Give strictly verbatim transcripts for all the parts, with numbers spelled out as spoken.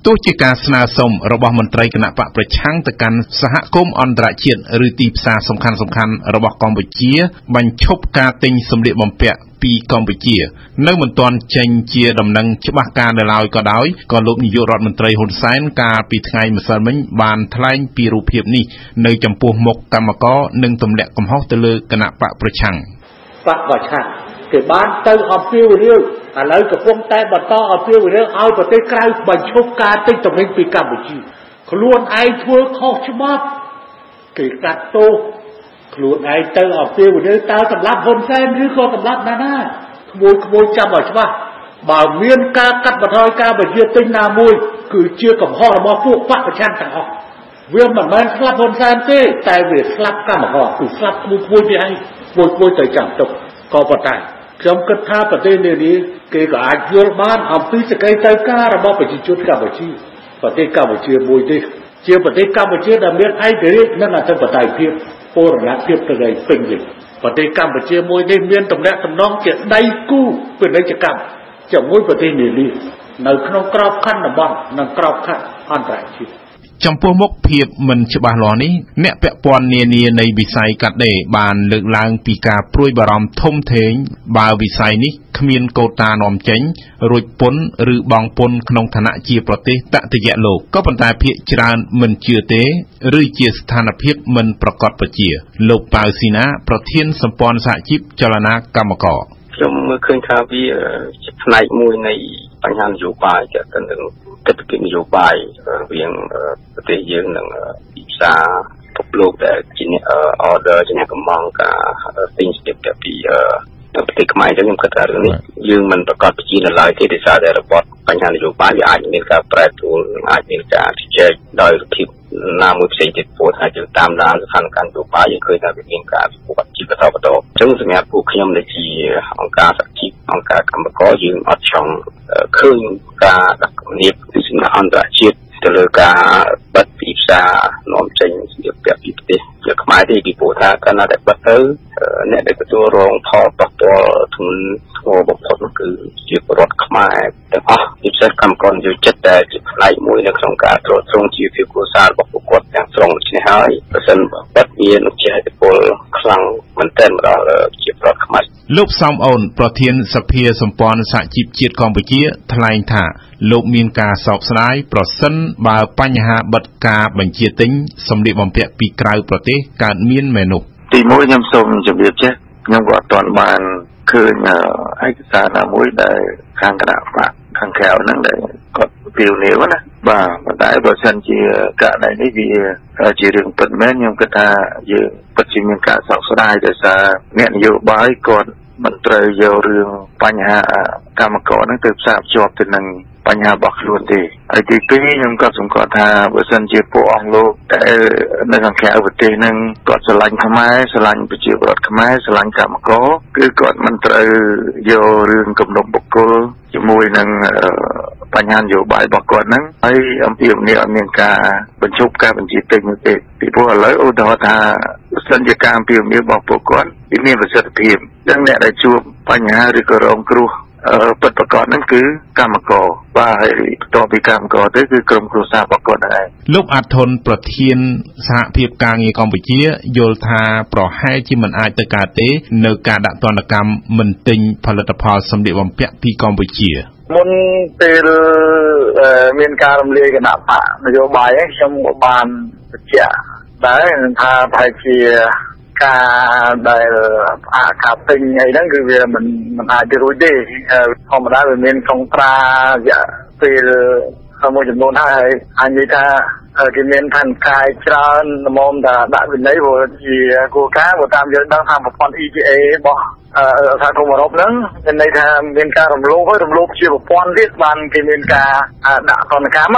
ទោះជាការស្នើសុំរបស់មន្ត្រីគណៈបកប្រឆាំងទៅកាន់សហគមន៍អន្តរជាតិឬទីផ្សារសំខាន់ៗរបស់កម្ពុជាបញ្ឈប់ការទិញសម្លៀកបំពាក់ពីកម្ពុជានៅមិនទាន់ចេញជាដំណឹងច្បាស់ការនៅឡើយក៏ដោយក៏លោកនាយករដ្ឋមន្ត្រីហ៊ុនសែនកាលពីថ្ងៃម្សិលមិញបានថ្លែងពីរូបភាពនេះនៅចំពោះមុខកម្មករនិងទម្លាក់កំហុសទៅលើគណៈបកប្រឆាំងបកប្រឆាំងគេបានទៅអំពាវនាវឥឡូវកំពុងតែបន្តអំពាវនាវឲ្យប្រទេសក្រៅបញ្ឈប់ការទិញទំនិញពីកម្ពុជាខ្លួនឯងធ្វើខុសច្បាប់គេកាត់ទោសខ្លួនឯងទៅអំពាវនាវតើសម្រាប់ហ៊ុនសែនឬក៏សម្រាប់ណាណាក្មួយក្មួយចាំឲ្យច្បាស់បើមានការកាត់បន្ថយការបញ្ជាទិញណាមួយគឺជាកំហុសរបស់ពួកបកប្រឆាំងទាំងអស់វាមិនមែនស្លាប់ហ៊ុនសែនទេតែវាស្លាប់កម្មករគឺស្លាប់ក្មួយក្មួយនេះឯងក្មួយក្មួយទៅចាំទុកក៏ប៉ុន្តែខ្ញុំគិតថាប្រទេសនេះគេក៏អាចយល់បានអំពីសេចក្តីត្រូវការរបស់ប្រជាជនកម្ពុជាប្រទេសកម្ពុជាមួយនេះជាប្រទេសកម្ពុជាដែលមានឯករាជ្យនិងអធិបតេយ្យភាពបូរណភាពទៅឯពេញលេញប្រទេសកម្ពុជាមួយនេះមានតំណែងតំណងជាដៃគូពាណិជ្ជកម្មជាមួយប្រទេសនានានៅក្នុងក្របខ័ណ្ឌតំបន់និងក្របខ័ណ្ឌអន្តរជាតិចំពោះមុខភាពមិនច្បាស់លាស់នេះអ្នកពាក់ព័ន្ធនានានៃវិស័យកាត់ដេរបានលើកឡើងពីការព្រួយបារម្ភធំធេងបើវិស័យនេះគ្មានកូតានាំចេញរួចពន្ធឬបង់ពន្ធក្នុងឋានៈជាប្រទេសតតិយៈលោកក៏ប៉ុន្តែភាគច្រើនមិនជឿទេឬជាស្ថានភាពមិនប្រកបប្រជាលោកប៉ៅស៊ីណាប្រធានសម្ព័ន្ធសហជីពចលនាកម្មករខ្ញុំមើលឃើញថាវាជាផ្នែកមួយនៃបញ្ហានយោបាយជាទៅនឹងកិច្ចការនយោបាយរវាងប្រទេសយើងនិងទីផ្សារពិភពលោកដែលជាអ្នក order ជាអ្នកកំងការទិញស្ទាបពីប្រទេសខ្មែរចឹងខ្ញុំគិតថារឿងនេះយើងមិនប្រកាសប្រជានៅឡើយទេដោយសារតែរបបបញ្ហានយោបាយវាអាចមានការប្រែប្រួលអាចមានការជជែកដោយភាពណាមួយផ្សេងទៀតព្រោះថាយើងតាមដានស្ថានភាពនយោបាយយើងឃើញថាវាមានការវិវត្តជាបន្តបន្ទាប់អញ្ចឹងសម្រាប់ពួកខ្ញុំដែលជាអង្គការសហជីពអង្គការកម្មករយើងអត់ចង់ឃើញការដាក់គំនាបពីសំណាក់អន្តរជាតិទៅលើការបិទទីផ្សារនាំចេញសម្ភារៈពីប្រទេសជាខ្មែរទេពីព្រោះថាកាលណាដែលបិទទៅអ្នកដែលទទួលរងផលប៉ះពាល់ធ្ងន់ធ្ងរបំផុតនោះគឺជាពលរដ្ឋខ្មែរទាំងអស់ពិសេសកម្មករនិយោជិតដែលជាផ្នែកមួយនៅក្នុងការត្រួតត្រងជីវភាពគ្រួសាររបស់ពួកគាត់ទាំងស្រុងដូច្នេះហើយប្រសិនបើបិទវានឹងជាឥទ្ធិពលខ្លាំងមែនទែនមកដល់ជាពលរដ្ឋខ្មែរលោកសំអូនប្រធានសភាសម្ព័ន្ធសហជីពជាតិកម្ពុជាថ្លែងថាលោកមានការសោកស្ដាយប្រសិនបើបញ្ហាបិទការបញ្ជាទិញសម្លៀកបំពាក់ពីក្រៅប្រទេសកើតមានមែននោះទីមួយខ្ញុំសូមជម្រាបចេះខ្ញុំក៏អត់ទាន់បានឃើញឯកសារណាមួយដែលខាងគណៈបកខាងក្រៅហ្នឹងដែលគាត់ពីវនាវណាបាទប៉ុន្តែបើសិនជាករណីនេះវាជារឿងពិតមែនខ្ញុំគិតថាយើងពិតជាមានការសោកស្ដាយដោយសារអ្នកនយោបាយគាត់មិនត្រូវយករឿងបញ្ហាកម្មករហ្នឹងទៅផ្សារភ្ជាប់ទៅនឹងបញ្ហារបស់ខ្លួនទេហើយទីពីរខ្ញុំក៏សង្កត់ថាបើសិនជាពួកអង្គលោកដែលនៅខាងក្រៅប្រទេសហ្នឹងគាត់ស្រឡាញ់ខ្មែរស្រឡាញ់ប្រជាពលរដ្ឋខ្មែរស្រឡាញ់កម្មករគឺគាត់មិនត្រូវយករឿងគំនុំបុគ្គលជាមួយនឹងបញ្ហានយោបាយរបស់គាត់ហ្នឹងហើយអំពីនេះអត់មានការបញ្ឈប់ការបញ្ជាទិញទេពីព្រោះឥឡូវឧទាហរណ៍ថាបើសិនជាការអំពីនេះរបស់ពួកគាត់វាមានប្រសិទ្ធភាពចឹងអ្នកដែលជួបបញ្ហាឬក៏រងគ្រោះពិតប្រាកដហ្នឹងគឺកម្មករបាទហើយបន្ទាប់ពីកម្មករទៅគឺក្រុមគ្រួសាររបស់គាត់ហ្នឹងឯងលោកអាធុនប្រធានសហភាពការងារកម្ពុជាយល់ថាប្រហែលជាមិនអាចទៅកើតទេនៅការដាក់ទណ្ឌកម្មមិនទិញផលិតផលសម្លៀកបំពាក់ពីកម្ពុជាមុនពេលមានការរំលាយគណៈបកនយោបាយហ្នឹងខ្ញុំបានបញ្ជាក់ដែរថាប្រហែលជាការដែលអាការពេញអីហ្នឹងគឺវាមិនមិនអាចទៅរួចទេធម្មតាវាមានចុងត្រារយៈពេលមួយចំនួនហើយអញនិយាយថាគេមានឋានកាយច្រើនល្មមថាដាក់វិន័យព្រោះជាគោលការណ៍បើតាមយើងដឹងថាប្រព័ន្ធ E P A របស់សហគមន៍អឺរ៉ុបហ្នឹងមានន័យថាមានការរំលោភហើយរំលោភជាប្រព័ន្ធទៀតបានគេមានការដាក់ទណ្ឌកម្មណា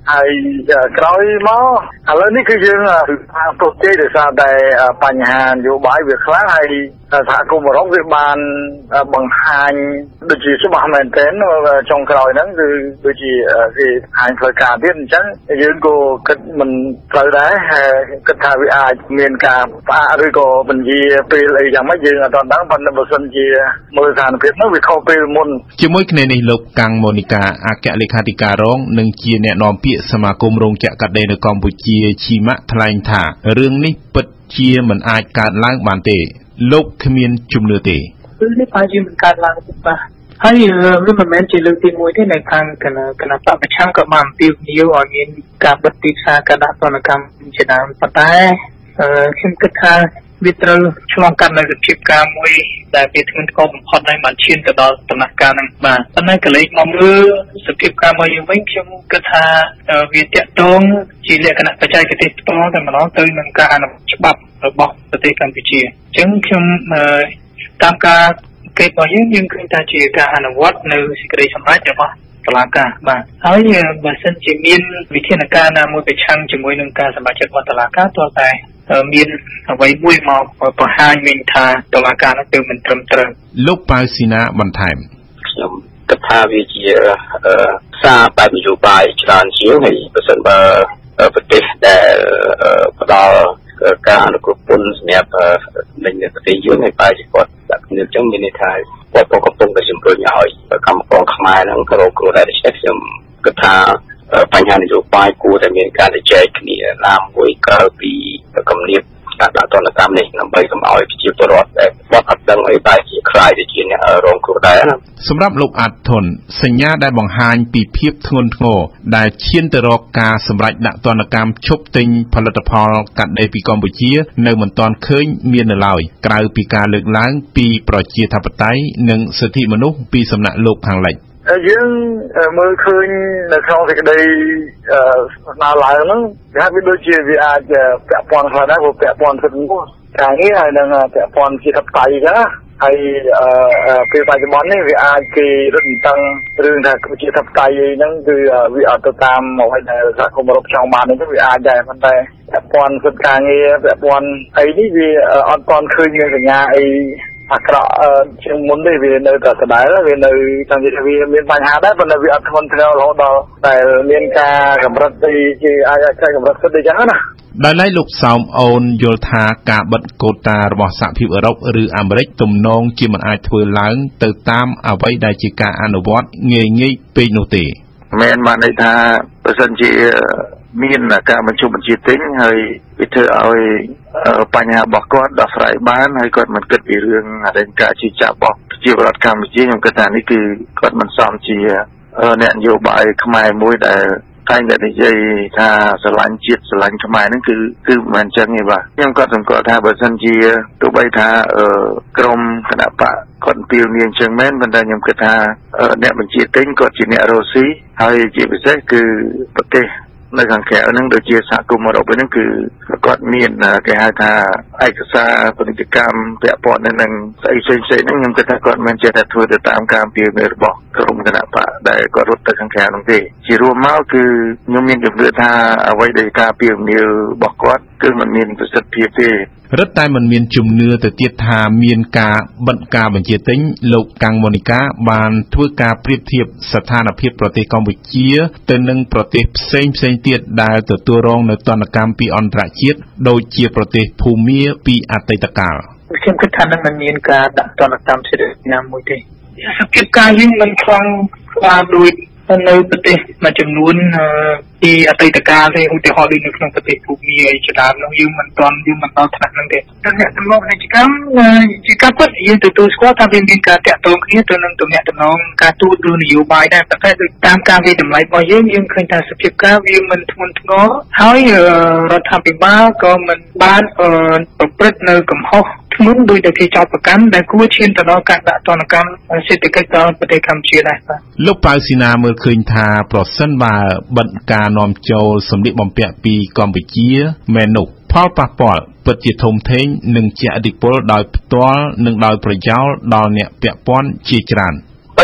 ហើយក្រោយមកឥឡូវនេះគឺយើងថាប្រទេសដែលសារតែបញ្ហានយោបាយវាខ្លាំងហើយសហគមន៍អឺរ៉ុបវាបានបង្ហាញដូចជាច្បាស់មែនទែនចុងក្រោយហ្នឹងគឺដូចជាគេបង្ហាញផ្លូវការទៀតអញ្ចឹងយើងក៏គិតមិនត្រូវដែរគិតថាវាអាចមានការផ្អាកឬក៏បញ្ជាពេលអីយ៉ាងម៉េចយើងអត់ដឹងប៉ុន្តែបើសិនជាមើលស្ថានភាពនោះវាខុសពេលមុនជាមួយគ្នានេះលោកកាំងម៉ូនីកាអគ្គលេខាធិការរងនិងជាអ្នកនាំពាក្យសមាគមរោងចក្រកាត់ដេរនៅកម្ពុជាឈីម៉ាក់ថ្លែងថារឿងនេះពិតជាមិនអាចកើតឡើងបានទេលោកគ្មានជំនឿទេគឺនេះអាចជាមិនកើតឡើងទេបាទហើយវាមិនមែនជាលើកទីមួយទេនៅខាងគណៈគណៈបព្វឆាំក៏បានអំពាវនាវឲ្យមានការបិទទីផ្សារការដាក់ទណ្ឌកម្មជាដើមប៉ុន្តែខ្ញុំគិតថាវាត្រូវឆ្លងកាត់នៅសភាពការមួយដែលវាធ្ងន់ធ្ងរបំផុតហើយបានឈានទៅដល់ដំណាក់កាលហ្នឹងបាទប៉ុន្តែកលេចមកមើលសភាពការមួយវិញខ្ញុំគិតថាវាតាក់ទងជាលក្ខណៈបច្ចេកទេសផ្ទាល់តែម្ដងទៅនឹងការអនុវត្តច្បាប់របស់ប្រទេសកម្ពុជាអញ្ចឹងខ្ញុំតាមការគេរបស់យើងយើងឃើញថាជាការអនុវត្តនៅសេចក្តីសម្រេចរបស់តុលាការបាទហើយបើសិនជាមានវិធានការណាមួយប្រឆាំងជាមួយនឹងការសម្រេចចិត្តរបស់តុលាការទោះតែមានអ្វីមួយមកបង្ហាញវិញថាតុលាការនោះទៅមិនត្រឹមត្រូវលោកប៉ៅស៊ីណាបន្ថែមខ្ញុំគិតថាវាជាសារបែបនយោបាយច្រើនជាងហើយបើសិនបើប្រទេសដែលផ្ដល់ការអនុគ្រោះពន្ធសម្រាប់លេងនៅប្រទេសយើងហើយបែរជាគាត់ដាក់គ្នាអញ្ចឹងមានន័យថាគាត់ក៏កំពុងតែជំរុញឲ្យកម្មករខ្មែរហ្នឹងក៏រកគ្រោះដែរដូច្នេះខ្ញុំគិតថាបញ្ហានយោបាយគួរតែមានការជជែកគ្នាណាមួយក្រៅពីគំនាបការដាក់ទណ្ឌកម្មនេះដើម្បីកុំឲ្យប្រជាពលរដ្ឋដែលគាត់អត់ដឹងអីបែរជាខ្លាយទៅជាអ្នករងគ្រោះដែរណាសម្រាប់លោកអាត់ធុនសញ្ញាដែលបង្ហាញពីភាពធ្ងន់ធ្ងរដែលឈានទៅរកការសម្រេចដាក់ទណ្ឌកម្មឈប់ទិញផលិតផលកាត់ដេរពីកម្ពុជានៅមិនទាន់ឃើញមាននៅឡើយក្រៅពីការលើកឡើងពីប្រជាធិបតេយ្យនិងសិទ្ធិមនុស្សពីសំណាក់លោកខាងលិចយើងមើលឃើញនៅក្នុងសេចក្តីស្នើឡើងហ្នឹងគេថាវាដូចជាវាអាចពាក់ព័ន្ធខ្លះដែរព្រោះពាក់ព័ន្ធសិទ្ធិមនុស្សការងារហើយនឹងពាក់ព័ន្ធជាធិបតេយ្យចឹងហើយពេលបច្ចុប្បន្ននេះវាអាចគេរឹតបន្តឹងរឿងថាជាធិបតេយ្យហ្នឹងគឺវាអត់ទៅតាមអ្វីដែលសហគមន៍អឺរ៉ុបចង់បាននេះវាអាចដែរប៉ុន្តែពាក់ព័ន្ធសិទ្ធិការងារពាក់ព័ន្ធអីនេះវាអត់ទាន់ឃើញមានសញ្ញាអីអាក្រក់ជាងមុនទេវានៅតែដដែលវានៅតាមនិយាយវាមានបញ្ហាដែរប៉ុន្តែវាអត់ធ្ងន់ធ្ងររហូតដល់តែមានការកម្រិតទីជាអាចអាចកម្រិតសិទ្ធិអញ្ចឹងណាដោយឡែកលោកសោមអូនយល់ថាការបិទកូតារបស់សហភាពអឺរ៉ុបឬអាមេរិកទំនងជាមិនអាចធ្វើឡើងទៅតាមអ្វីដែលជាការអនុវត្តងាយងាយពេកនោះទេមែនបានន័យថាបើសិនជាមានការបញ្ជុំបញ្ជាទិញហើយវាធ្វើឲ្យបញ្ហារបស់គាត់ដោះស្រាយបានហើយគាត់មិនគិតពីរឿងអរិញការជិះចាប់របស់ប្រជាពលរដ្ឋកម្ពុជាខ្ញុំគិតថានេះគឺគាត់មិនសមជាអ្នកនយោបាយខ្មែរមួយដែលតែងតែនិយាយថាស្រឡាញ់ជាតិស្រឡាញ់ខ្មែរហ្នឹងគឺគឺមិនមែនចឹងទេបាទខ្ញុំគាត់សង្កត់ថាបើសិនជាទោះបីថាក្រមគណៈបកគាត់ពីលនាងចឹងមែនប៉ុន្តែខ្ញុំគិតថាអ្នកបញ្ជាទិញគាត់ជាអ្នករស់ស៊ីហើយជាពិសេសគឺប្រទេសនៅខាងក្រៅហ្នឹងដូចជាសហគមន៍អឺរ៉ុបហ្នឹងគឺគាត់មានគេហៅថាឯកសារពាណិជ្ជកម្មពាក់ព័ន្ធនឹងស្អីផ្សេងៗហ្នឹងខ្ញុំគិតថាគាត់មិនចេះតែធ្វើទៅតាមការអំពាវនាវរបស់ក្រុមគណៈបកដែលគាត់រត់ទៅខាងក្រៅហ្នឹងទេជារួមមកគឺខ្ញុំមានជំនឿថាអ្វីដែលការអំពាវនាវរបស់គាត់គឺមិនមានប្រសិទ្ធភាពទេរឹតតែមិនមានជំនឿទៅទៀតថាមានការបិទការបញ្ជាទិញលោកកាំងម៉ូនីកាបានធ្វើការប្រៀបធៀបស្ថានភាពប្រទេសកម្ពុជាទៅនឹងប្រទេសផ្សេងផ្សេងទៀតដែលទទួលរងនៅទណ្ឌកម្មពីអន្តរជាតិដូចជាប្រទេសភូមាពីអតីតកាលខ្ញុំគិតថានឹងមិនមានការដាក់ទណ្ឌកម្មសេរីណាមួយទេសភាពការយើងមិនខ្លាំងខ្លាដូចនៅប្រទេសមួយចំនួនពីអតីតកាលទេឧទាហរណ៍ដូចនៅក្នុងប្រទេសភូមាអីជាដើមនោះយើងមិនទាន់យើងមិនដល់ថ្នាក់ហ្នឹងទេតែអ្នកទំនាក់ទំនងកម្មជាការពិតយើងទទួលស្គាល់ថាវាមានការតាក់ទងគ្នាទៅនឹងទំនាក់ទំនងការទូតឬនយោបាយដែរតែដោយតាមការវិតម្លៃរបស់យើងយើងឃើញថាសភាពការវាមិនធ្ងន់ធ្ងរហើយរដ្ឋាភិបាលក៏មិនបានប្រព្រឹត្តនៅកំហុសធ្ងន់ដោយតែគេចោទប្រកាន់ដែលគួរឈានទៅដល់ការដាក់ទណ្ឌកម្មសេដ្ឋកិច្ចដល់ប្រទេសកម្ពុជាដែរបាទលោកប៉ៅស៊ីណាមើលឃើញថាប្រសិនបើបិទការនាំចូលសម្លៀកបំពាក់ពីកម្ពុជាមែននោះផលប៉ះពាល់ពិតជាធំធេងនិងជាឥទ្ធិពលដោយផ្ទាល់និងដោយប្រយោលដល់អ្នកពាក់ព័ន្ធជាច្រើនប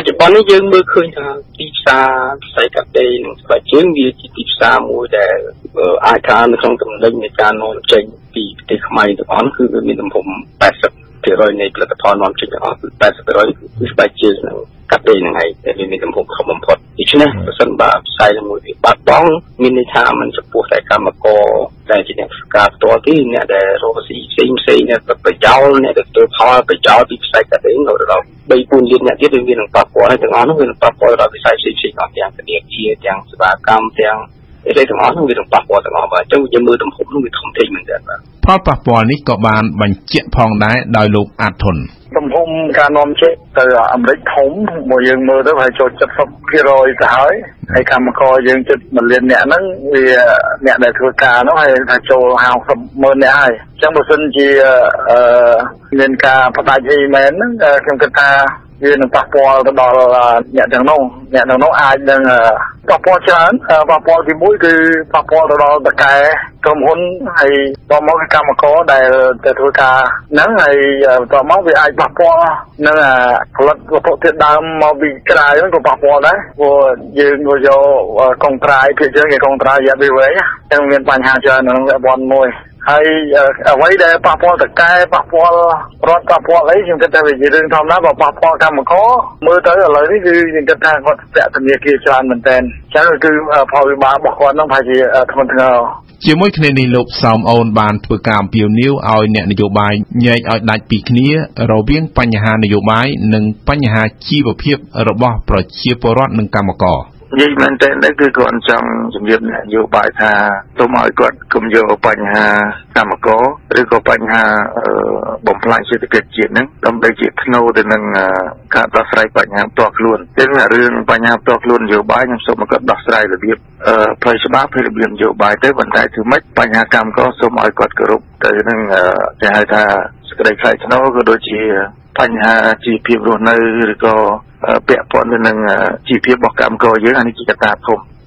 ច្ចុប្បន្ននេះយើងមើលឃើញថាទីផ្សារផ្សេងកាត់ដេរនិងស្បែកជើងវាជាទីផ្សារមួយដែលអាចថានៅក្នុងតំណែងនៃការនាំចេញពីប្រទេសខ្មែរទាំងអស់គឺវាមានទំហំ แปดสิบเปอร์เซ็นต์ នៃផលិតផលនាំចេញទាំងអស់គឺ แปดสิบเปอร์เซ็นต์ គឺស្បែកជើងនិងកាត់ដេរហ្នឹងហើយដែលមានទំហំធំបំផុតដូច្នេះប្រសិនបើផ្សាយមួយវាបាត់បង់មានន័យថាมันចំពោះតែកម្មករដែលជាអ្នកធ្វើការផ្ទាល់ទេអ្នកដែលរកស៊ីផ្សេងផ្សេងអ្នកទៅប្រយោលអ្នកទៅធ្វើផលប្រយោលពីផ្សាយកាត់ដេរទៅដល់បីពូនលានអ្នកទៀតវាមាននឹងប៉ះពាល់ហើយទាំងអស់នោះវានឹងប៉ះពាល់ដល់វិស័យផ្សេងផ្សេងអស់ទាំងធនាគារទាំងសេវាកម្មទាំងអីទាំងអស់នោះវានឹងប៉ះពាល់ទាំងអស់បាទអញ្ចឹងយើងមើលទំហំនោះវាធំធេងមែនទែនបាទផលប៉ះពាល់នេះក៏បានបញ្ជាក់ផងដែរដោយលោកអាតធុនទំហំការនាំចេញទៅអាមេរិកធំមកយើងមើលទៅហើយចូល เจ็ดสิบเปอร์เซ็นต์ ទៅហើយហើយកម្មករយើងជិតមួយលានអ្នកហ្នឹងវាអ្នកដែលធ្វើការនោះហើយថាចូលห้าสิบម៉ឺនអ្នកហើយអញ្ចឹងបើសិនជាអឺមានការបដិសេធមែនហ្នឹងខ្ញុំគិតថាវានឹងប៉ះពាល់ទៅដល់អ្នកទាំងនោះអ្នកទាំងនោះអាចនឹងប៉ះពាល់ច្រើនប៉ះពាល់ទីមួយគឺប៉ះពាល់ទៅដល់តកែក្រុមហ៊ុនហើយតមកកម្មករដែលទៅធ្វើការហ្នឹងហើយតមកវាអាចប៉ះពាល់នឹងផលិតវត្ថុធាតុដើមមកពីក្រៅហ្នឹងក៏ប៉ះពាល់ដែរព្រោះយើងក៏យកកុងត្រាយភាគច្រើនគេកុងត្រាយរយៈពេលវែងអញ្ចឹងមានបញ្ហាច្រើនក្នុងវត្តមួយហើយអ្វីដែលប៉ះពាល់តកែប៉ះពាល់រដ្ឋប៉ះពាល់អីខ្ញុំគិតថាវាជារឿងធម្មតាបើប៉ះពាល់កម្មករមើលទៅឥឡូវនេះគឺខ្ញុំគិតថាគាត់ពាក់ធនាគារច្រើនមែនទែនអញ្ចឹងគឺផលវិបាករបស់គាត់ហ្នឹងប្រហែលជាធ្ងន់ធ្ងរជាមួយគ្នានេះលោកសោមអូនបានធ្វើការអំពាវនាវឲ្យអ្នកនយោបាយញែកឲ្យដាច់ពីគ្នារវាងបញ្ហានយោបាយនិងបញ្ហាជីវភាពរបស់ប្រជាពលរដ្ឋនិងកម្មករនិយាយមែនតើគឺគាត់ចង់ជំរាបនយោបាយថាទុំឲ្យគាត់គុំយកបញ្ហាកម្មករឬក៏បញ្ហាបំផ្លាញសេដ្ឋកិច្ចជាតិហ្នឹងដើម្បីជាធ្នូទៅនឹងការដោះស្រាយបញ្ហាផ្ទាល់ខ្លួនចឹងរឿងបញ្ហាផ្ទាល់ខ្លួននយោបាយខ្ញុំសូមឲ្យគាត់ដោះស្រាយរបៀបផ្លូវច្បាប់ផ្លូវរបៀបនយោបាយទៅប៉ុន្តែធ្វើម៉េចបញ្ហាកម្មករសូមឲ្យគាត់គោរពទៅនឹងគេហៅថាសេចក្តីថ្លៃថ្នូរក៏ដូចជាបញ្ហាជីវភាពរស់នៅឬក៏ពាក់ព័ន្ធទៅនឹងជីវភាពរបស់កម្មករយើងអានេះជាកត្តាធំ